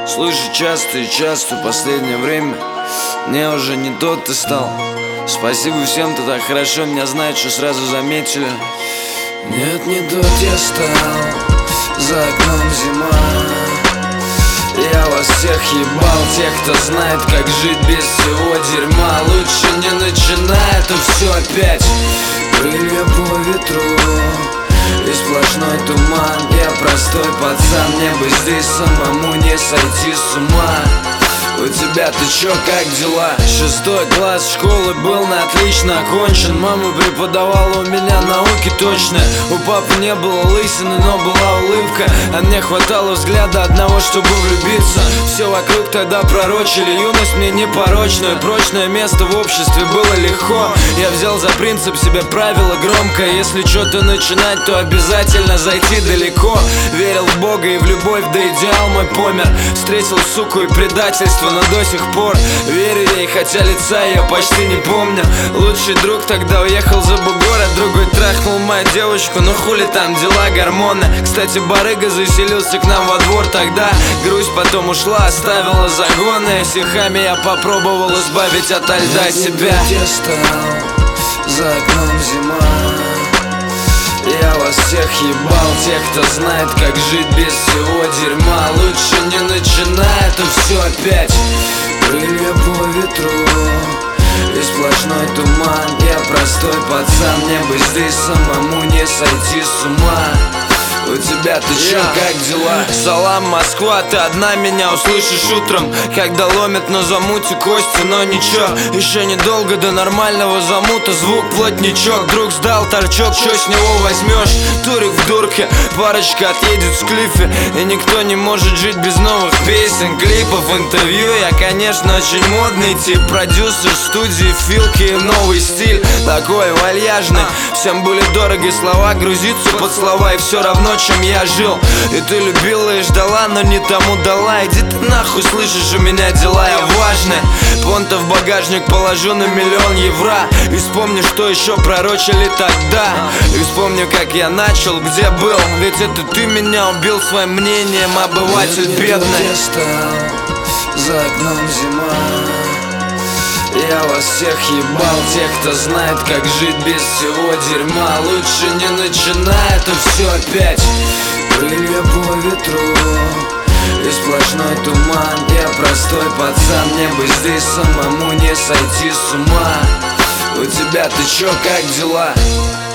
Слышу часто и часто в последнее время мне уже не тот ты стал. Спасибо всем, кто так хорошо меня знает, что сразу заметили. Нет, не тот я стал, за окном зима. Я вас всех ебал, тех, кто знает, как жить без всего дерьма. Лучше не начинай, а то все опять крылья по ветру и сплошной туман. Я простой пацан, мне бы здесь самому не сойти с ума. У тебя ты чё, как дела? 6 класс школы был на отлично окончен. Мама преподавала у меня науки точно. У папы не было лысины, но была улыбка. А мне хватало взгляда одного, чтобы влюбиться. Все вокруг тогда пророчили юность мне непорочную. Прочное место в обществе было легко. Я взял за принцип себе правило громкое: если что-то начинать, то обязательно зайти далеко. Верил в Бога и в любовь, да идеал мой помер. Встретил суку и предательство, но до сих пор верю ей, хотя лица я почти не помню. Лучший друг тогда уехал за бугор, а другой трахнул мою девочку. Ну хули там дела, гормоны. Кстати, барыга заселился к нам во двор тогда. Грусть потом ушла, оставила загоны. Стихами я попробовал избавить ото льда себя. Я стал, за окном зима. Я вас всех ебал, тех, кто знает, как жить без всего дерьма. Лучше не начинай, а то все опять крылья по ветру и сплошной туман. Я простой пацан, мне бы здесь самому не сойти с ума. У тебя ты чё, как дела? Салам, Москва, ты одна меня услышишь утром, когда ломят на замуте кости, но ничего. Еще недолго до нормального замута, звук плотничок. Друг сдал торчок, чё с него возьмешь? Турик в дурке, парочка отъедет с клифе. И никто не может жить без новых песен, клипов, интервью. Я, конечно, очень модный тип, продюсер студии, филки и новый стиль. Такой вальяжный, всем были дороги слова, грузиться под слова, и все равно чем я жил. И ты любила и ждала, но не тому дала. Иди ты нахуй, слышишь, у меня дела, я важный. Понта в багажник положу на 1 000 000 евро. И вспомни, что еще пророчили тогда. И вспомни, как я начал, где был. Ведь это ты меня убил своим мнением, обыватель бедный. Я стал, за окном зима. Я вас всех ебал, тех, кто знает, как жить без всего дерьма. Лучше не начинай, а то все опять крылья по ветру и сплошной туман. Я простой пацан, мне бы здесь самому не сойти с ума. У тебя ты чё, как дела?